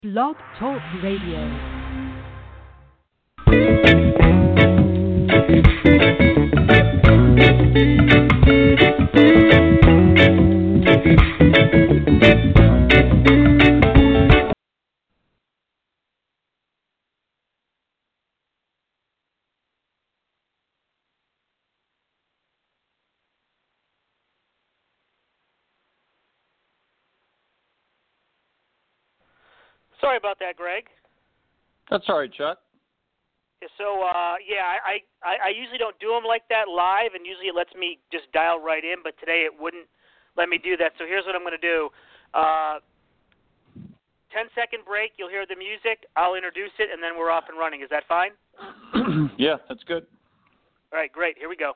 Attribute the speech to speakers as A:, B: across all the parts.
A: Blog Talk Radio.
B: Sorry about that, Greg.
C: That's all right, Chuck.
B: So, I usually don't do them like that live, and usually it lets me just dial right in, but today it wouldn't let me do that. So here's what I'm going to do. 10-second break, you'll hear the music, I'll introduce it, and then we're off and running. Is that fine?
C: Yeah, that's good.
B: All right, great. Here we go.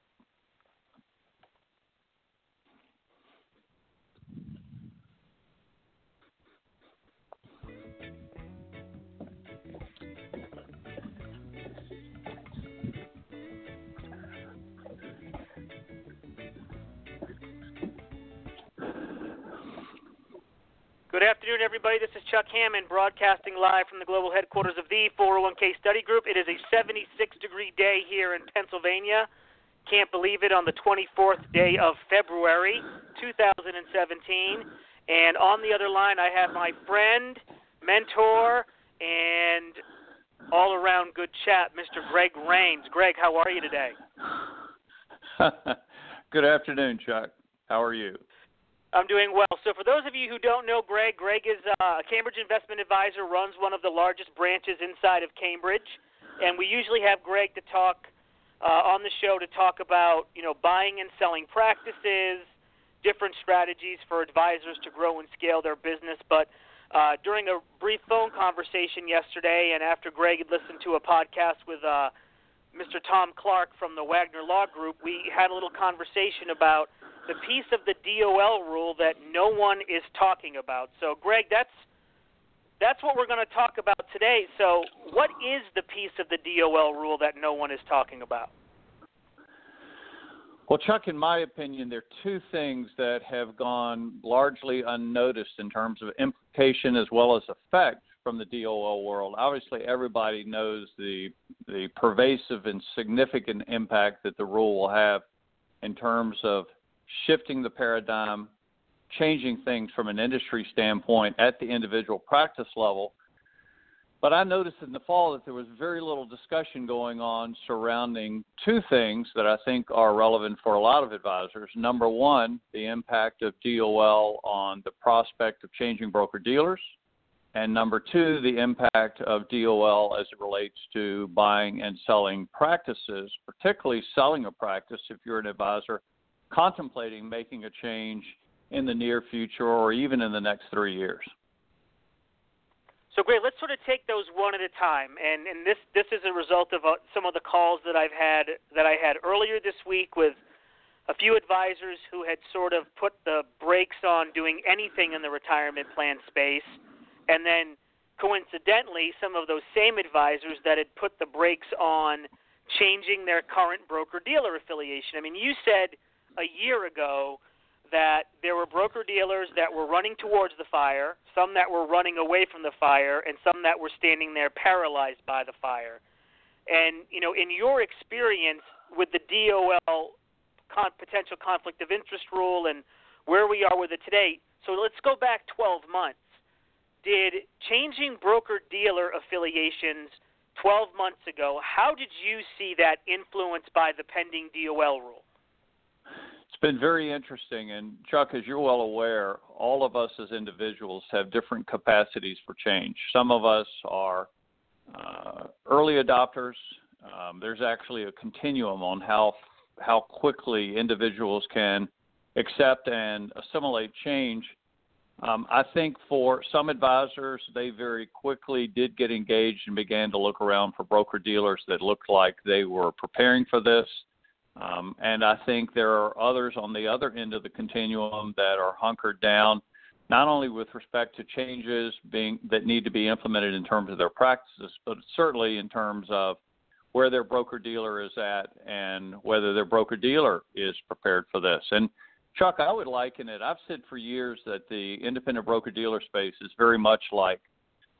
B: Good afternoon, everybody. This is Chuck Hammond, broadcasting live from the global headquarters of the 401k Study Group. It is a 76-degree day here in Pennsylvania. Can't believe it, on the 24th day of February, 2017. And on the other line, I have my friend, mentor, and all-around good chap, Mr. Greg Rains. Greg, how are you today?
C: Good afternoon, Chuck. How are you?
B: I'm doing well. So for those of you who don't know Greg, Greg is a Cambridge investment advisor, runs one of the largest branches inside of Cambridge, and we usually have Greg to talk on the show to talk about, buying and selling practices, different strategies for advisors to grow and scale their business. But during a brief phone conversation yesterday, and after Greg had listened to a podcast with Mr. Tom Clark from the Wagner Law Group, we had a little conversation about the piece of the DOL rule that no one is talking about. So, Greg, that's what we're going to talk about today. So, what is the piece of the DOL rule that no one is talking about?
C: Well, Chuck, in my opinion, there are two things that have gone largely unnoticed in terms of implication as well as effect from the DOL world. Obviously, everybody knows the pervasive and significant impact that the rule will have in terms of shifting the paradigm, changing things from an industry standpoint at the individual practice level. But I noticed in the fall that there was very little discussion going on surrounding two things that I think are relevant for a lot of advisors. Number one, the impact of DOL on the prospect of changing broker-dealers. And number two, the impact of DOL as it relates to buying and selling practices, particularly selling a practice if you're an advisor contemplating making a change in the near future or even in the next 3 years.
B: So, great. Let's sort of take those one at a time. And this is a result of some of the calls that I had earlier this week with a few advisors who had sort of put the brakes on doing anything in the retirement plan space, and then coincidentally, some of those same advisors that had put the brakes on changing their current broker-dealer affiliation. I mean, you said a year ago that there were broker-dealers that were running towards the fire, some that were running away from the fire, and some that were standing there paralyzed by the fire. And, in your experience with the DOL potential conflict of interest rule and where we are with it today, so let's go back 12 months. Did changing broker-dealer affiliations 12 months ago, how did you see that influenced by the pending DOL rule?
C: It's been very interesting, and Chuck, as you're well aware, all of us as individuals have different capacities for change. Some of us are early adopters. There's actually a continuum on how quickly individuals can accept and assimilate change. I think for some advisors, they very quickly did get engaged and began to look around for broker-dealers that looked like they were preparing for this. And I think there are others on the other end of the continuum that are hunkered down, not only with respect to changes that need to be implemented in terms of their practices, but certainly in terms of where their broker-dealer is at and whether their broker-dealer is prepared for this. And Chuck, I would liken it, I've said for years that the independent broker-dealer space is very much like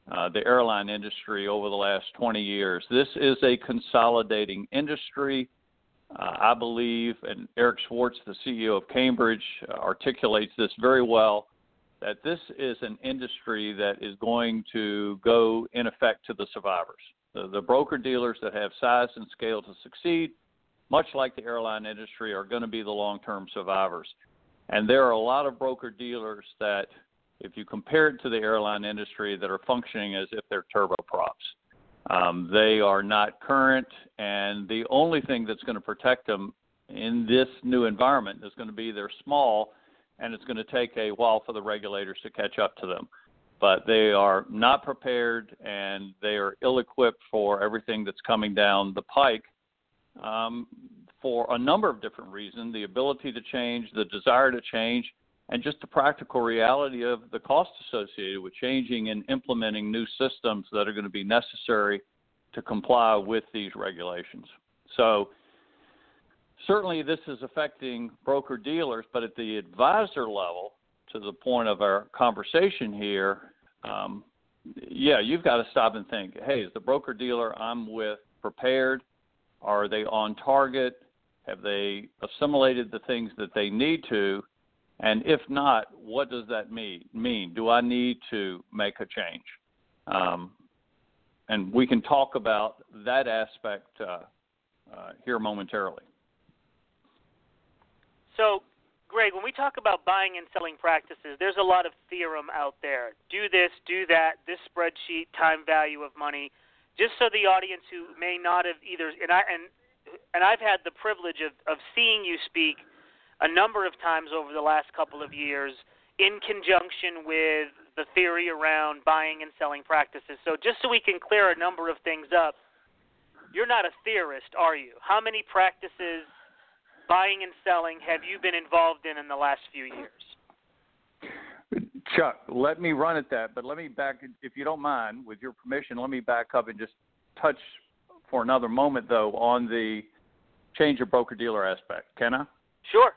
C: the airline industry over the last 20 years. This is a consolidating industry. I believe, and Eric Schwartz, the CEO of Cambridge, articulates this very well, that this is an industry that is going to go, in effect, to the survivors. The broker-dealers that have size and scale to succeed, much like the airline industry, are going to be the long-term survivors. And there are a lot of broker-dealers that, if you compare it to the airline industry, that are functioning as if they're turboprops. They are not current, and the only thing that's going to protect them in this new environment is going to be they're small, and it's going to take a while for the regulators to catch up to them. But they are not prepared, and they are ill-equipped for everything that's coming down the pike for a number of different reasons: the ability to change, the desire to change, and just the practical reality of the cost associated with changing and implementing new systems that are going to be necessary to comply with these regulations. So certainly this is affecting broker-dealers, but at the advisor level, to the point of our conversation here, you've got to stop and think, hey, is the broker-dealer I'm with prepared? Are they on target? Have they assimilated the things that they need to? And if not, what does that mean? Do I need to make a change? And we can talk about that aspect here momentarily.
B: So, Greg, when we talk about buying and selling practices, there's a lot of theorem out there. Do this, do that, this spreadsheet, time value of money. Just so the audience who may not have either, and I've had the privilege of seeing you speak a number of times over the last couple of years in conjunction with the theory around buying and selling practices. So just so we can clear a number of things up, you're not a theorist, are you? How many practices, buying and selling, have you been involved in the last few years?
C: Chuck, let me run at that, but let me back, if you don't mind, with your permission, let me back up and just touch for another moment, though, on the change of broker-dealer aspect. Can I?
B: Sure.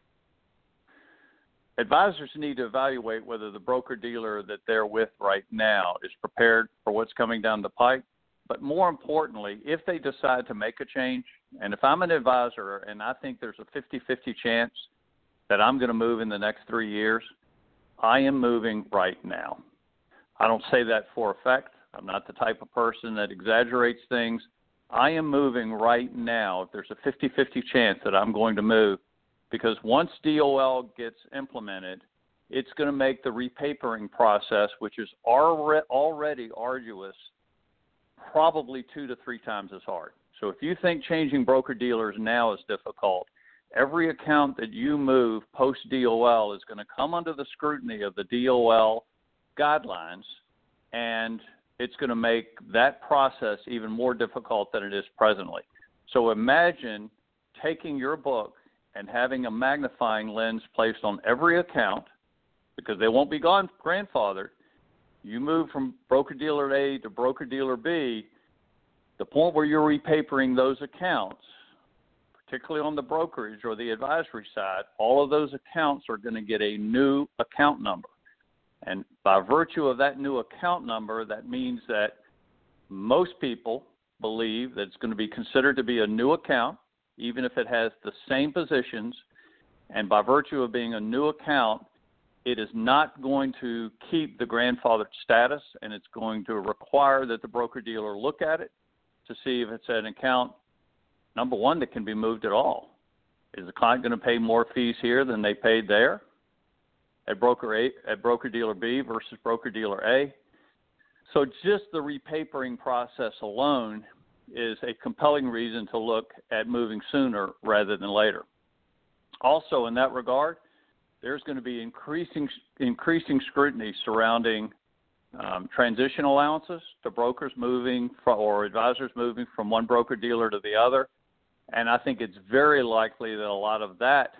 C: Advisors need to evaluate whether the broker-dealer that they're with right now is prepared for what's coming down the pike. But more importantly, if they decide to make a change, and if I'm an advisor and I think there's a 50-50 chance that I'm going to move in the next 3 years, I am moving right now. I don't say that for effect. I'm not the type of person that exaggerates things. I am moving right now. If there's a 50-50 chance that I'm going to move, because once DOL gets implemented, it's going to make the repapering process, which is already arduous, probably 2 to 3 times as hard. So if you think changing broker-dealers now is difficult, every account that you move post-DOL is going to come under the scrutiny of the DOL guidelines, and it's going to make that process even more difficult than it is presently. So imagine taking your book and having a magnifying lens placed on every account, because they won't be grandfathered. You move from broker-dealer A to broker-dealer B, the point where you're repapering those accounts, particularly on the brokerage or the advisory side, all of those accounts are going to get a new account number. And by virtue of that new account number, that means that most people believe that it's going to be considered to be a new account, even if it has the same positions. And by virtue of being a new account, it is not going to keep the grandfathered status, and it's going to require that the broker-dealer look at it to see if it's an account, number one, that can be moved at all. Is the client going to pay more fees here than they paid there at broker-dealer B versus broker-dealer A? So just the repapering process alone is a compelling reason to look at moving sooner rather than later. Also, in that regard, there's going to be increasing scrutiny surrounding transition allowances to brokers moving or advisors moving from one broker-dealer to the other. And I think it's very likely that a lot of that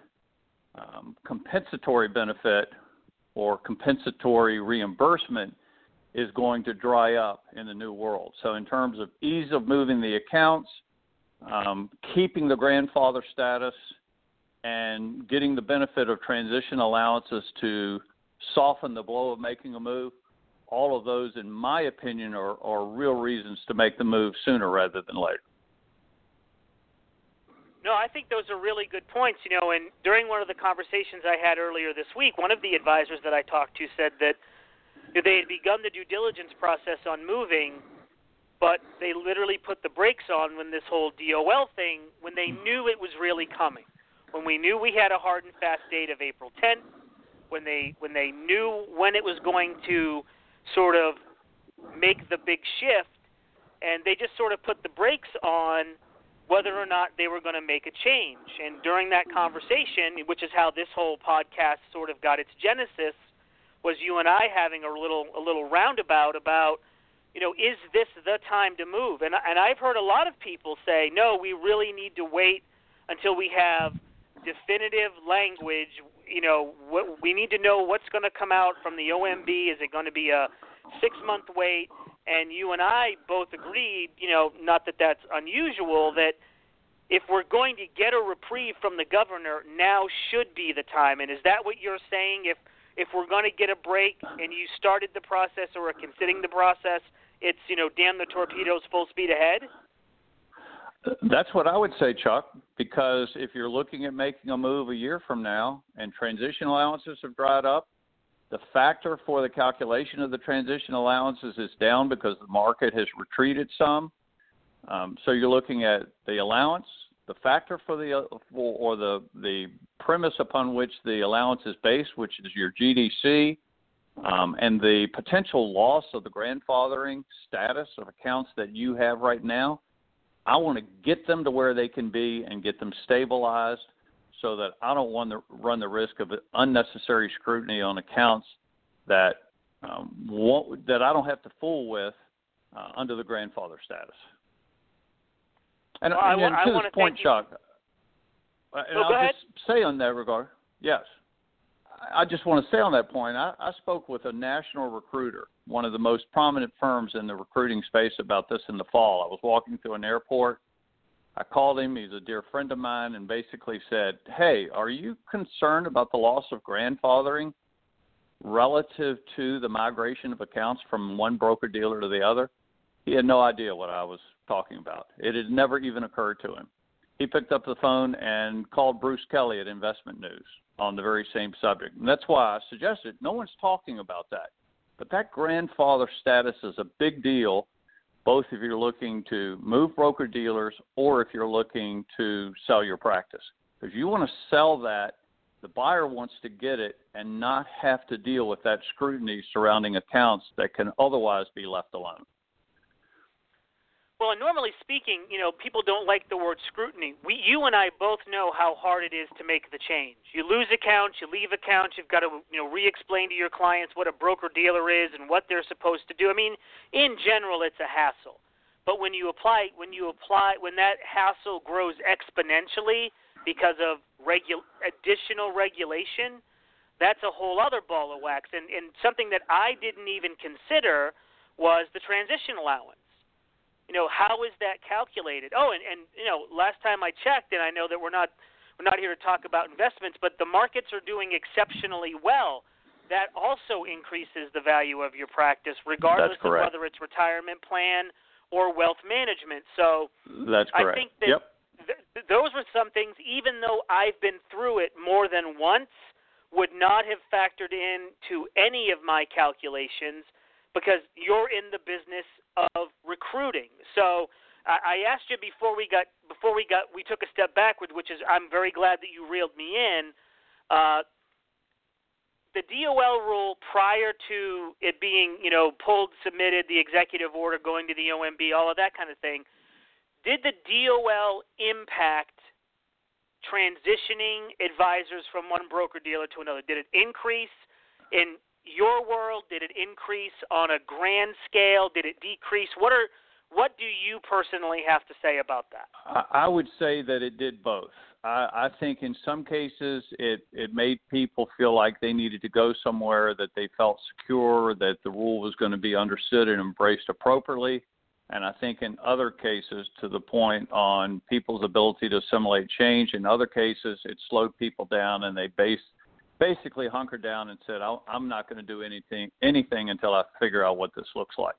C: compensatory benefit or compensatory reimbursement is going to dry up in the new world. So in terms of ease of moving the accounts, keeping the grandfather status, and getting the benefit of transition allowances to soften the blow of making a move, all of those, in my opinion, are real reasons to make the move sooner rather than later.
B: No, I think those are really good points. And during one of the conversations I had earlier this week, one of the advisors that I talked to said that they had begun the due diligence process on moving, but they literally put the brakes on when this whole DOL thing, when they knew it was really coming, when we knew we had a hard and fast date of April 10th, when they knew when it was going to sort of make the big shift, and they just sort of put the brakes on whether or not they were going to make a change. And during that conversation, which is how this whole podcast sort of got its genesis, was you and I having a little roundabout about, is this the time to move? And I've heard a lot of people say, no, we really need to wait until we have definitive language. We need to know what's going to come out from the OMB. Is it going to be a 6-month wait? And you and I both agreed, not that that's unusual, that if we're going to get a reprieve from the governor, now should be the time. And is that what you're saying? If we're going to get a break and you started the process or are considering the process, it's, damn the torpedoes, full speed ahead?
C: That's what I would say, Chuck, because if you're looking at making a move a year from now and transition allowances have dried up, the factor for the calculation of the transition allowances is down because the market has retreated some. So you're looking at the allowance, the factor for the premise upon which the allowance is based, which is your GDC, and the potential loss of the grandfathering status of accounts that you have right now. I want to get them to where they can be and get them stabilized, so that I don't want to run the risk of unnecessary scrutiny on accounts that that I don't have to fool with under the grandfather status. And,
B: well,
C: and
B: I
C: to
B: want
C: this
B: to
C: point, Chuck, and
B: go
C: I'll
B: ahead.
C: just say on that regard, yes, I just want to say on that point, I spoke with a national recruiter, one of the most prominent firms in the recruiting space, about this in the fall. I was walking through an airport. I called him. He's a dear friend of mine, and basically said, hey, are you concerned about the loss of grandfathering relative to the migration of accounts from one broker-dealer to the other? He had no idea what I was talking about. It had never even occurred to him. He picked up the phone and called Bruce Kelly at Investment News on the very same subject. And that's why I suggested no one's talking about that. But that grandfather status is a big deal, both if you're looking to move broker-dealers or if you're looking to sell your practice. Because you want to sell that, the buyer wants to get it and not have to deal with that scrutiny surrounding accounts that can otherwise be left alone.
B: Well, and normally speaking, people don't like the word scrutiny. You and I both know how hard it is to make the change. You lose accounts, you leave accounts, you've got to, re-explain to your clients what a broker-dealer is and what they're supposed to do. I mean, in general, it's a hassle. But when when that hassle grows exponentially because of additional regulation, that's a whole other ball of wax. And something that I didn't even consider was the transition allowance. How is that calculated? Oh, and last time I checked, and I know that we're not here to talk about investments, but the markets are doing exceptionally well. That also increases the value of your practice, regardless of whether it's retirement plan or wealth management. So
C: that's correct.
B: I think that those were some things, even though I've been through it more than once, would not have factored into any of my calculations, because you're in the business of recruiting. So I asked you before we took a step backward, which is I'm very glad that you reeled me in. The DOL rule prior to it being, pulled, submitted, the executive order going to the OMB, all of that kind of thing, did the DOL impact transitioning advisors from one broker-dealer to another? Did it increase in your world? Did it increase on a grand scale? Did it decrease? What do you personally have to say about that?
C: I would say that it did both. I think in some cases it made people feel like they needed to go somewhere that they felt secure, that the rule was going to be understood and embraced appropriately. And I think in other cases, to the point on people's ability to assimilate change, in other cases it slowed people down and they basically hunkered down and said, I'm not going to do anything until I figure out what this looks like.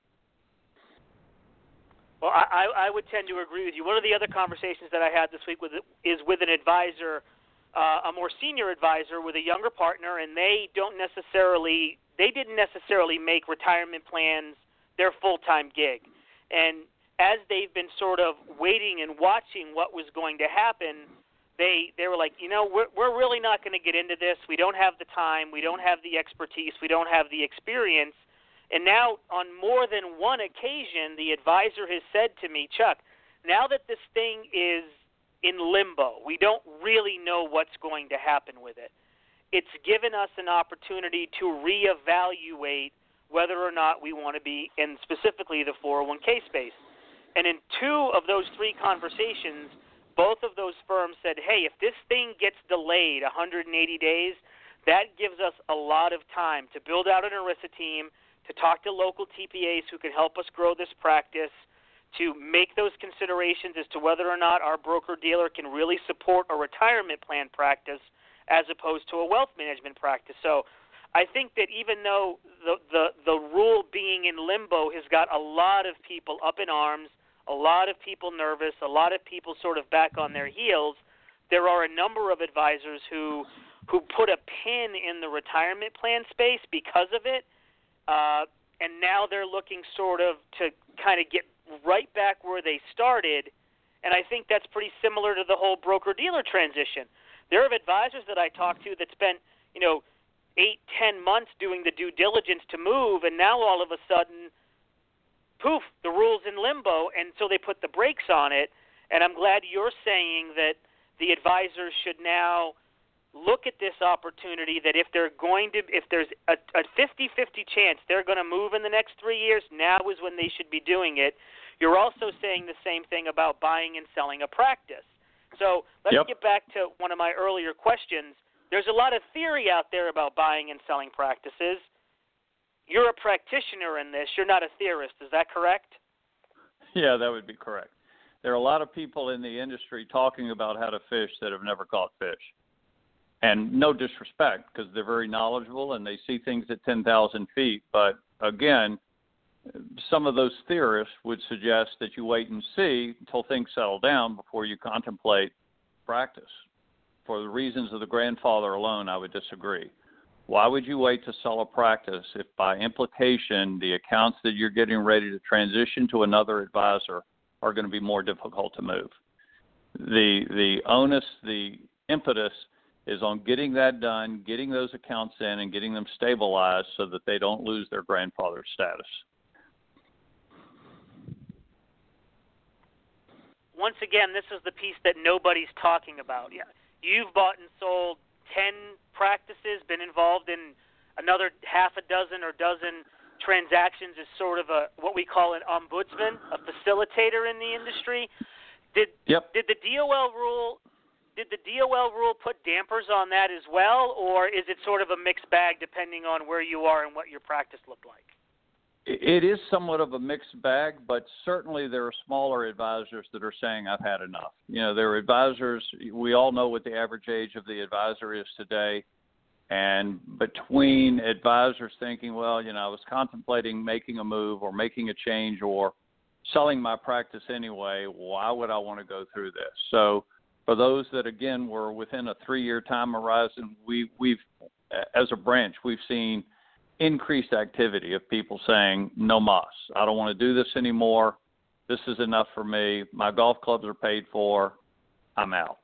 B: Well, I would tend to agree with you. One of the other conversations that I had this week is with an advisor, a more senior advisor with a younger partner, and they didn't necessarily make retirement plans their full-time gig. And as they've been sort of waiting and watching what was going to happen, they were like, we're really not going to get into this. We don't have the time. We don't have the expertise. We don't have the experience. And now on more than one occasion, the advisor has said to me, Chuck, now that this thing is in limbo, we don't really know what's going to happen with it. It's given us an opportunity to reevaluate whether or not we want to be in specifically the 401k space. And in 2 of those 3 conversations, both of those firms said, hey, if this thing gets delayed 180 days, that gives us a lot of time to build out an ERISA team, to talk to local TPAs who can help us grow this practice, to make those considerations as to whether or not our broker-dealer can really support a retirement plan practice as opposed to a wealth management practice. So I think that even though the rule being in limbo has got a lot of people up in arms, a lot of people nervous, a lot of people sort of back on their heels, there are a number of advisors who put a pin in the retirement plan space because of it, and now they're looking sort of to kind of get right back where they started, and I think that's pretty similar to the whole broker-dealer transition. There are advisors that I talk to that spent, 8-10 months doing the due diligence to move, and now all of a sudden, poof, the rule's in limbo, and so they put the brakes on it, and I'm glad you're saying that the advisors should now look at this opportunity that if there's a 50-50 chance they're going to move in the next 3 years, now is when they should be doing it. You're also saying the same thing about buying and selling a practice. So let's get back to one of my earlier questions. There's a lot of theory out there about buying and selling practices. You're a practitioner in this. You're not a theorist. Is that correct?
C: Yeah, that would be correct. There are a lot of people in the industry talking about how to fish that have never caught fish. And no disrespect, because they're very knowledgeable and they see things at 10,000 feet. But again, some of those theorists would suggest that you wait and see until things settle down before you contemplate practice. For the reasons of the grandfather alone, I would disagree. Why would you wait to sell a practice if by implication the accounts that you're getting ready to transition to another advisor are going to be more difficult to move? The onus, the impetus is on getting that done, getting those accounts in, and getting them stabilized so that they don't lose their grandfather status.
B: Once again, this is the piece that nobody's talking about. Yeah, you've bought and sold 10 practices, been involved in another half a dozen or dozen transactions as sort of what we call an ombudsman, a facilitator in the industry. Did the DOL rule put dampers on that as well, or is it sort of a mixed bag depending on where you are and what your practice looked like?
C: It is somewhat of a mixed bag, but certainly there are smaller advisors that are saying, I've had enough. There are advisors, we all know what the average age of the advisor is today, and between advisors thinking, well, I was contemplating making a move or making a change or selling my practice anyway, why would I want to go through this? So for those that, again, were within a 3-year time horizon, we've as a branch, we've seen increased activity of people saying, no mas, I don't want to do this anymore. This is enough for me. My golf clubs are paid for. I'm out.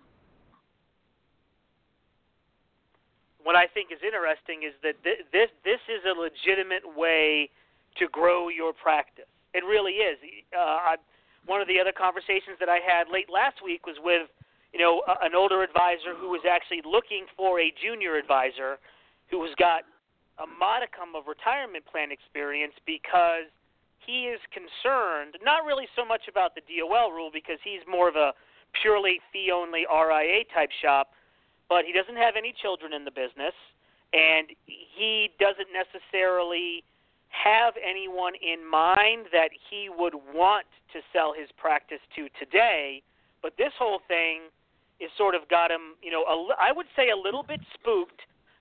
B: What I think is interesting is that this is a legitimate way to grow your practice. It really is. One of the other conversations that I had late last week was with, an older advisor who was actually looking for a junior advisor who has got a modicum of retirement plan experience because he is concerned, not really so much about the DOL rule because he's more of a purely fee-only RIA type shop, but he doesn't have any children in the business, and he doesn't necessarily have anyone in mind that he would want to sell his practice to today, but this whole thing is sort of got him, I would say a little bit spooked,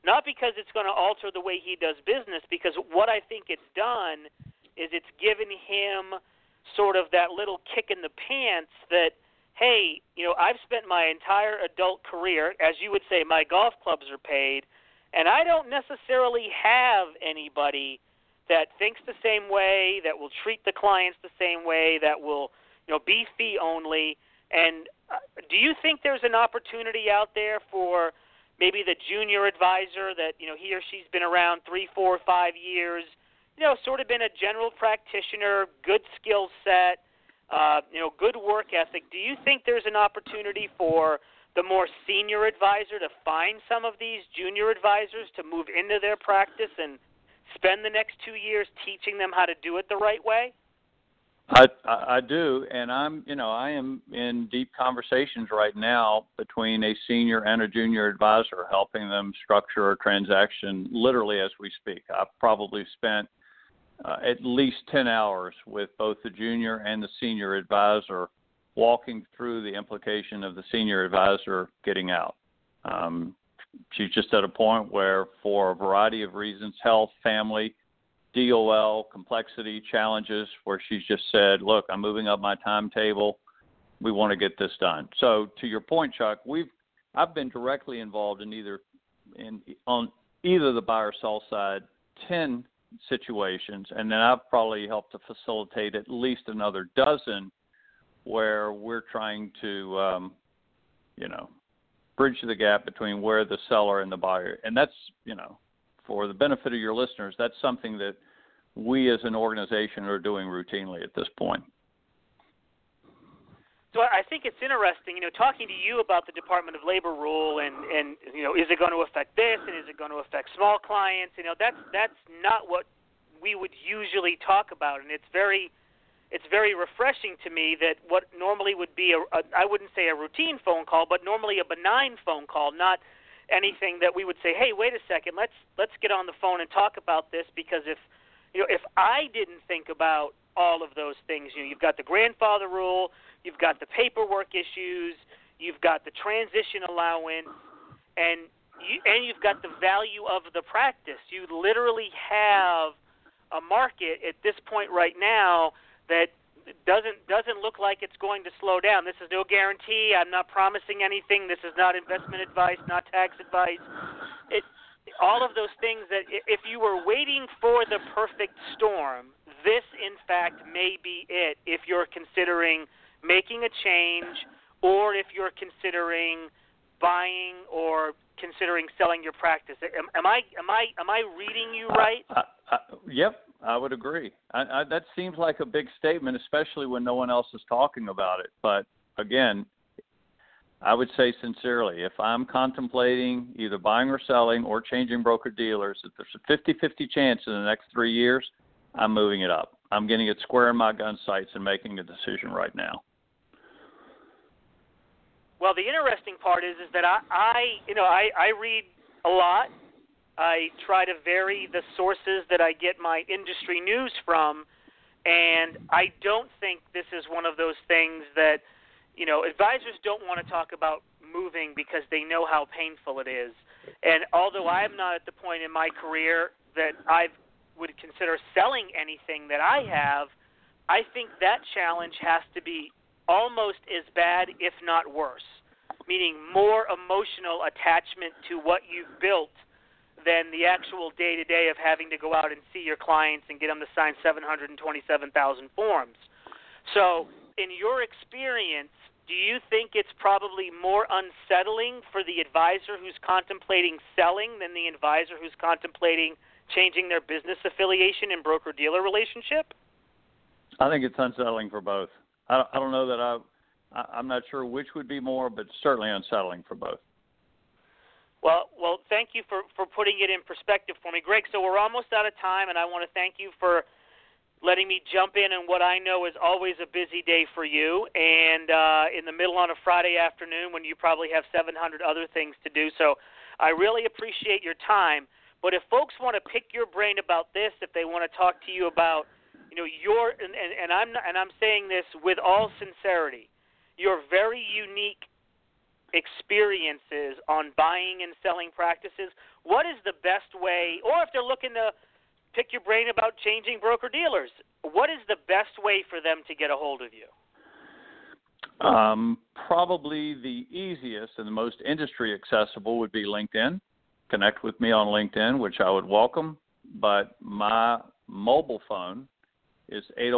B: not because it's going to alter the way he does business, because what I think it's done is it's given him sort of that little kick in the pants that, hey, I've spent my entire adult career, as you would say, my golf clubs are paid, and I don't necessarily have anybody that thinks the same way, that will treat the clients the same way, that will, be fee only. And do you think there's an opportunity out there for maybe the junior advisor that, he or she's been around 3, 4, 5 years, sort of been a general practitioner, good skill set, good work ethic. Do you think there's an opportunity for the more senior advisor to find some of these junior advisors to move into their practice and spend the next 2 years teaching them how to do it the right way?
C: I do, and I am in deep conversations right now between a senior and a junior advisor, helping them structure a transaction literally as we speak. I've probably spent at least 10 hours with both the junior and the senior advisor, walking through the implication of the senior advisor getting out. She's just at a point where, for a variety of reasons, health, family, DOL, complexity, challenges, where she's just said, look, I'm moving up my timetable. We want to get this done. So to your point, Chuck, I've been directly involved on either the buy or sell side 10 situations, and then I've probably helped to facilitate at least another dozen where we're trying to, bridge the gap between where the seller and the buyer. And that's, for the benefit of your listeners, that's something that we as an organization are doing routinely at this point.
B: So I think it's interesting, talking to you about the Department of Labor rule and is it going to affect this and is it going to affect small clients? That's not what we would usually talk about, and it's very refreshing to me that what normally would be I wouldn't say a routine phone call, but normally a benign phone call, not anything that we would say, hey, wait a second, let's get on the phone and talk about this, because if I didn't think about all of those things, you've got the grandfather rule, you've got the paperwork issues, you've got the transition allowance, and you've got the value of the practice. You literally have a market at this point right now that doesn't look like it's going to slow down. This is no guarantee. I'm not promising anything. This is not investment advice, not tax advice. All of those things that if you were waiting for the perfect storm, this, in fact, may be it if you're considering making a change or if you're considering buying or considering selling your practice. Am I reading you right?
C: Yep, I would agree. That seems like a big statement, especially when no one else is talking about it. But again, I would say sincerely, if I'm contemplating either buying or selling or changing broker-dealers, if there's a 50-50 chance in the next 3 years, I'm moving it up. I'm getting it square in my gun sights and making a decision right now.
B: Well, the interesting part is that I read a lot. I try to vary the sources that I get my industry news from, and I don't think this is one of those things that, advisors don't want to talk about moving because they know how painful it is. And although I'm not at the point in my career that I would consider selling anything that I have, I think that challenge has to be almost as bad, if not worse, meaning more emotional attachment to what you've built than the actual day-to-day of having to go out and see your clients and get them to sign 727,000 forms. So in your experience, do you think it's probably more unsettling for the advisor who's contemplating selling than the advisor who's contemplating changing their business affiliation and broker-dealer relationship?
C: I think it's unsettling for both. I don't know that I'm not sure which would be more, but certainly unsettling for both.
B: Well, thank you for putting it in perspective for me, Greg. So we're almost out of time, and I want to thank you for letting me jump in what I know is always a busy day for you, and in the middle on a Friday afternoon when you probably have 700 other things to do. So I really appreciate your time. But if folks want to pick your brain about this, if they want to talk to you about, I'm saying this with all sincerity, your very unique experiences on buying and selling practices, what is the best way, or if they're looking to pick your brain about changing broker-dealers, what is the best way for them to get a hold of you?
C: Probably the easiest and the most industry accessible would be LinkedIn. Connect with me on LinkedIn, which I would welcome. But my mobile phone is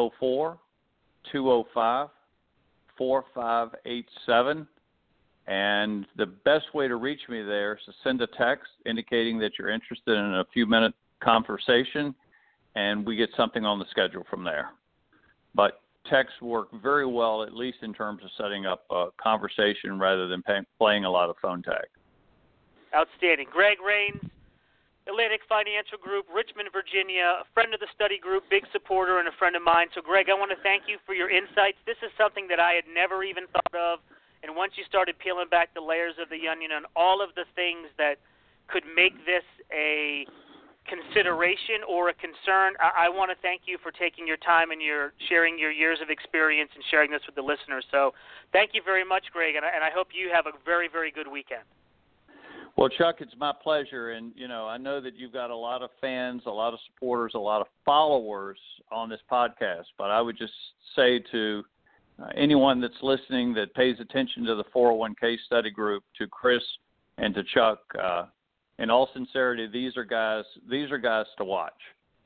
C: 804-205-4587. And the best way to reach me there is to send a text indicating that you're interested in a few-minute conversation, and we get something on the schedule from there. But texts work very well, at least in terms of setting up a conversation rather than playing a lot of phone tag.
B: Outstanding. Greg Rains, Atlantic Financial Group, Richmond, Virginia, a friend of the study group, big supporter, and a friend of mine. So, Greg, I want to thank you for your insights. This is something that I had never even thought of, and once you started peeling back the layers of the onion on all of the things that could make this a consideration or a concern, I want to thank you for taking your time and sharing your years of experience and sharing this with the listeners. So thank you very much, Greg, and I hope you have a very, very good weekend.
C: Well, Chuck, it's my pleasure, and I know that you've got a lot of fans, a lot of supporters, a lot of followers on this podcast, but I would just say to anyone that's listening that pays attention to the 401k study group, to Chris and to Chuck, in all sincerity, these are guys to watch.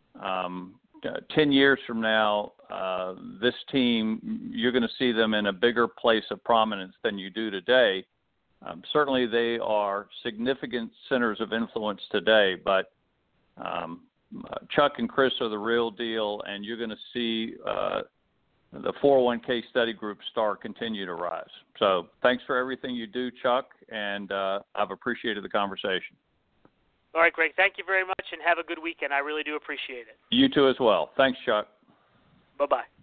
C: 10 years from now, this team, you're going to see them in a bigger place of prominence than you do today. Certainly they are significant centers of influence today, but Chuck and Chris are the real deal, and you're going to see the 401k study group star continue to rise. So thanks for everything you do, Chuck, and I've appreciated the conversation.
B: All right, Greg, thank you very much, and have a good weekend. I really do appreciate it.
C: You too as well. Thanks, Chuck.
B: Bye-bye.